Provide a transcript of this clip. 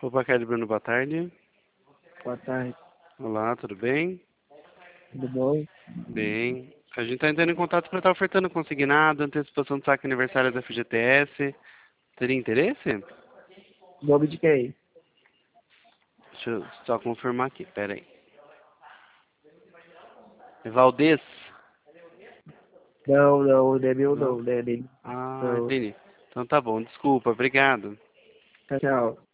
Opa, Kelly Bruno, boa tarde. Boa tarde, Olá, tudo bem? tudo bom? Bem. A gente está entrando em contato para estar ofertando consignado, antecipação do saque aniversário da FGTS. Teria interesse? Nome de quem? Deixa eu só confirmar aqui, pera aí. É Valdez? Não, não é meu Não? não, né? Nem, Ah, não. entendi. Então tá bom, desculpa, obrigado. Tchau, tchau.